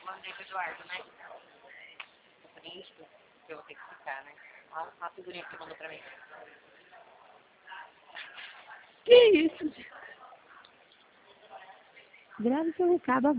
mandei pro Eduardo, né? Eu falei, isso, que eu vou ter que ficar, né? Olha a figurinha que ele mandou pra mim. Que isso? Grave seu recado agora.